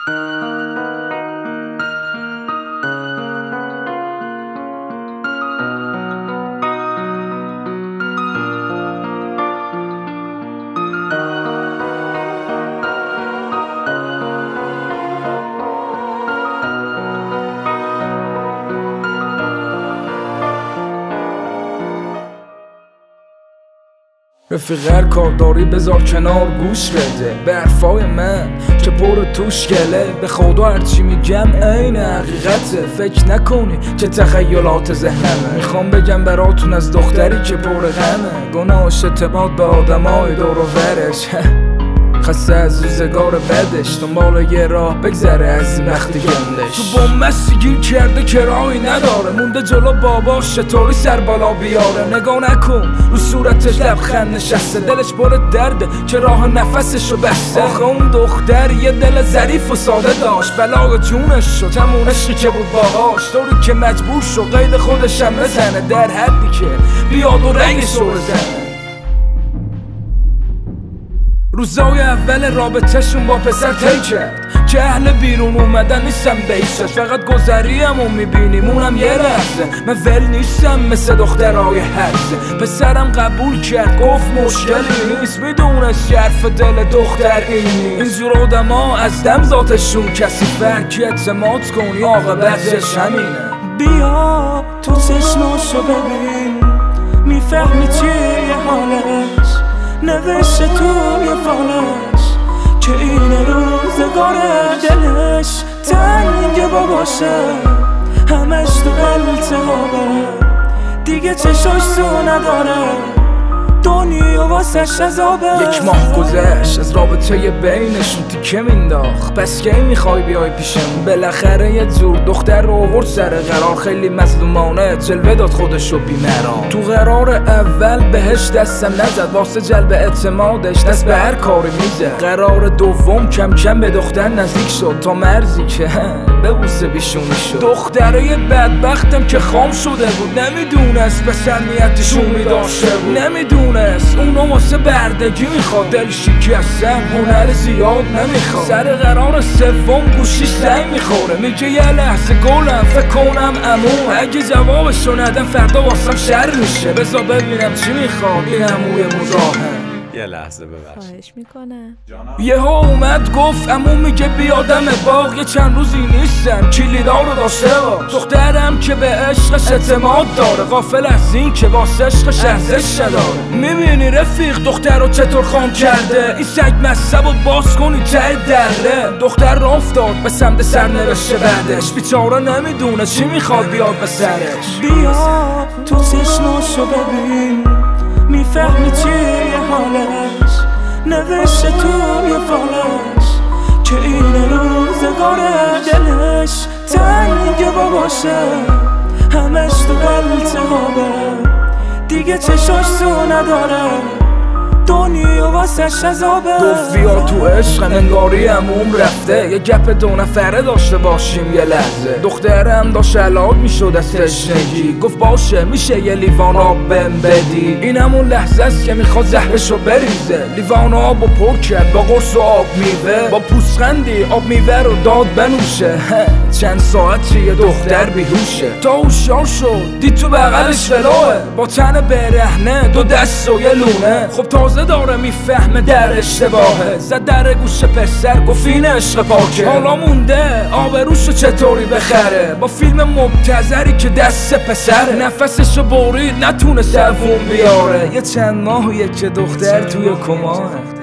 رفیق هر کار داری بذار کنار گوش بده به حرفای من که پر توش گله به خدا هرچی میگم عین حقیقته. فکر نکنی که تخیلات ذهنمه. میخوام بگم براتون از دختری که پر غمه، گناهش اعتماد به آدمای دور و برش خسته از روزگار بدش، دنبال یه راه بگذره از این وقتی گندش. تو بومستی گیر کرده که راهی نداره، مونده جلو باباش چطوری سر بالا بیاره. نگاه نکن رو صورتش لبخند نشسته، دلش پر درده که راه نفسشو بسته. آخه اون دختر یه دل ظریف و ساده داشت، بلای جونش شد همون عشقی که بود باهاش. طوری که مجبور شد قید خودشم بزنه، در حدی که بیاد و رنگش رو بزنه. روزای اول رابطه‌شون با پسر طی کرد که اهل بیرون اومدن نیستم بیشش، فقط گذریم و میبینیم اونم یه لحظه. من ول نیستم مثل دخترای هرزه. پسرم قبول کرد گفت مشکلی نیست، میدونست که حرف دل دختر این نیست. اینجور آدما از دم ذاتشون کسی فرکی، اعتماد کنی عاقبتش همینه. بیا تو چشماشو ببین، میفهمی چیه یه حالش، نوشته توی فالش که این روزگاره. دلش تنگ باباشه، همش تو التهابه، دیگه چشاش سو نداره، دنیا واسش عذابه. یک ماه گذشت از رابطه بینشون تیکه مینداخت، پس کی میخوای بیای پیشم؟ بالاخره یه جور دختر رو آورد سر قرار، خیلی مظلومانه جلوه داد خودشو بیمران. تو قرار اول بهش دستم نزد، واسه جلب اعتمادش دست به هر کاری میزد. قرار دوم کم کم به دختر نزدیک شد تا مرزی که ببوسه بیشونی شد. دختره بدبختم که خام شده بود، نمیدونست پسر نیتشون میداشته بود، نمیدونست اونو واسه بردگی میخواد. دل شکستم هنر زیاد نمیخواد. سر قرار سوم گوشیش زنگ میخوره، میگه یه لحظه گلم فکر کنم عموم، اگه جوابشو ندم فردا واسم شر میشه. بذار ببینم چی میخواد این عموی مزاحم. یه لحظه ببخشید، خواهش میکنم. یهو اومد گفت عمو میگه بیادم باغ، یه چند روزی نیستم کلیدا رو داشته باش. دخترم که به عشقش اعتماد داره، غافل از این که واسه عشقش ارزش نداره. میبینی رفیق دختر رو چطور خام کرده، این سگ مصب و باز کنی ته دره. دختر رو افتاد به سمت سرنوشته بعدش، بیچاره نمیدونه چی میخواد بیاد به سرش. بیا تو چشماشو ببین، میفهمی چیه حالش، نوشته توی فالش که این روزگاره. دلش تنگ باباشه، همش تو التهابه، دیگه چشاش سو نداره، دنیا واسش عذابه. گفت بیا تو عشق انگاری عموم رفته، یه گپ دو نفره داشته باشیم یه لحظه. دخترم داشت هلاک میشد از تشنگی، گفت باشه میشه یه لیوان آب بهم بدی. این همون لحظه است که میخواد زهرشو بریزه. لیوان آبو پر کرد با قرص و آب میوه، با پوزخندی آب میوه رو داد بنوشه. چند ساعتی یه دختر بیهوشه، تا هوشیار شد دید تو بغلش ولوه، با تن برهنه دو دست و یه لونه. خب تازه داره میفهمه در اشتباهه، زد در گوش پسر گفت این عشق پاکه. حالا مونده آبروشو چطوری بخره، با فیلم مبتذری که دست پسره. نفسشو برید نتونه دووم بیاره، یه چند ماهیه که دختر توی کماه.